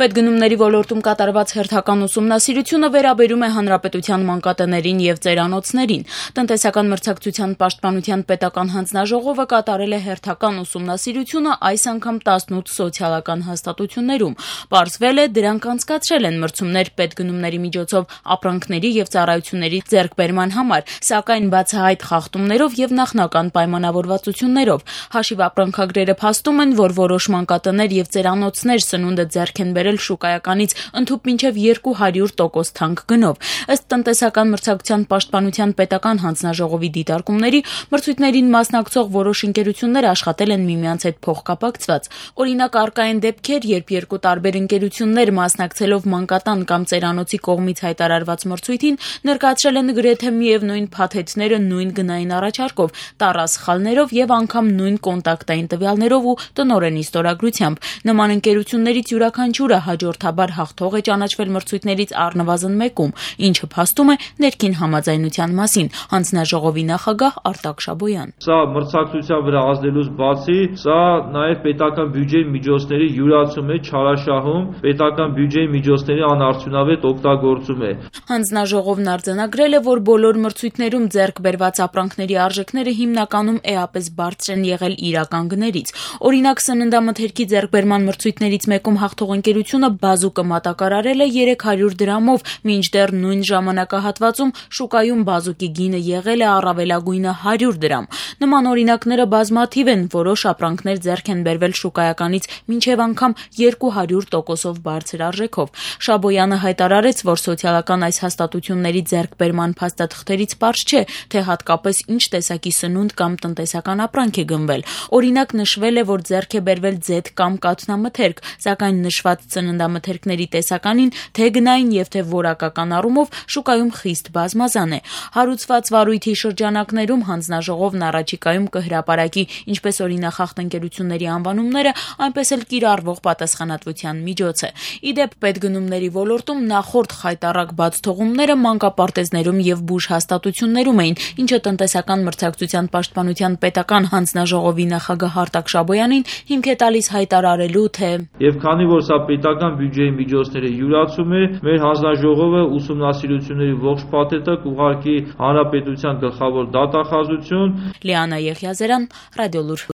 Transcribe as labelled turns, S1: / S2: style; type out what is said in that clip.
S1: Պետգնումների ոլորտում կատարված հերթական ուսումնասիրությունը վերաբերում է հանրապետության մանկատներին և ծերանոցներին։ Տնտեսական մրցակցության պաշտպանության պետական հանձնաժողովը կատարել է հերթական ուսումնասիրությունը այս անգամ 18 սոցիալական հաստատություններում։ Պարզվել է, դրանք անցկացրել են մրցումներ պետգնումների միջոցով ապրանքների և ծառայությունների ձեռքբերման համար, սակայն բացահայտ խախտումներով և նախնական պայմանավորվածություններով։ Հաշիվ ապրանքագրերը փաստում են, որ որոշ մանկատներ և ծերանոցներ սնունդը ձեռք են բերել շուկայականից ընդհուպ մինչև 200% թանկ գնով։ Ըստ տնտեսական մրցակցության պաշտպանության պետական հանձնաժողովի դիտարկումների, մրցույթներին մասնակցող որոշ ընկերություններ աշխատել են միմյանց հետ փոխկապակցված։ Օրինակ, առկա են դեպքեր, երբ երկու տարբեր ընկերություններ մասնակցելով մանկատան կամ ծերանոցի կողմից հայտարարված մրցույթին ներկայացրել են գրեթե միևնույն փաթեթները նույն գնային առաջարկով, տառա սխալներով և անգամ նույն կոնտակտային տվյալներով ու տնօրենի ստորագրությամբ։ Նման ընկերություններից յուրաքանչյուրը հաջորդաբար հաղթող է ճանաչվել մրցույթներից առնվազն մեկում, ինչը փաստում է ներքին համաձայնության մասին։ Հանձնաժողովի նախագահ Արտակ Շաբոյան.
S2: Սա մրցակցության վրա ազդելուց բացի, սա նաև պետական բյուջեի միջոցների յուրացում է, չարաշահում, պետական բյուջեի միջոցների անարդյունավետ օգտագործում է։
S1: Հանձնաժողովն արձանագրել է, որ բոլոր մրցույթներում ձեռք բերված ապրանքների արժեքները հիմնականում էապես բարձր են եղել իրական գներից։ Օրինակ, սննդամթերքի ձեռքբերման մրցույթներից մեկում հաղթող ընկերությունը բազուկը մատակարարել է 300 դրամով, մինչդեռ նույն ժամանակահատվածում շուկայում բազուկի գինը եղել է առավելագույնը 100 դրամ։ Նման օրինակները բազմաթիվ են, որոշ ապրանքներ ձեռք են բերվել շուկայականից մինչև անգամ 200%-ով բարձր արժեքով։ Շաբոյանը հայտարարեց, որ սոցիալական այս հաստատությունների ձեռքբերման փաստաթղթերից պարզ չէ, թե հատկապես ինչ տեսակի սնունդ կամ տնտեսական ապրանք է գնվել։ Օրինակ, նշվել է, որ ձեռք է բերվել ձեթ կամ կաթնամթերք, սակայն նշված ծննդամթերքների տեսականին թե գնային և թե որակական առումով շուկայում խիստ բազմազան է։ Հարուցված վարույթի շրջանակներում հանձնաժողովն առաջիկայում կհրապարակի ինչպես օրինախախտ ընկերությունների անվանումները, այնպես էլ կիրառվող պատասխանատվության միջոցը։ Ի դեպ, պետգնումների ոլորտում նախորդ խայտառակ բացթողումները մանկապարտեզներում և բուժ հաստատություններում էին, ինչը տնտեսական մրցակցության պաշտպանության պետական հանձնաժողովի նախագահ Արտակ Շաբոյանին հիմք է տալիս հայտարարելու, թե
S2: Եվ քանի որ սա պետական բյուջեի միջոցների յուրացում է, մեր հանձնաժողովը ուսումնասիրությունների ողջ փաթեթը կուղարկի հանրապետության գլխավոր դատախազություն։
S1: Լիանա Եղիազարյան, Ռադիոլուր։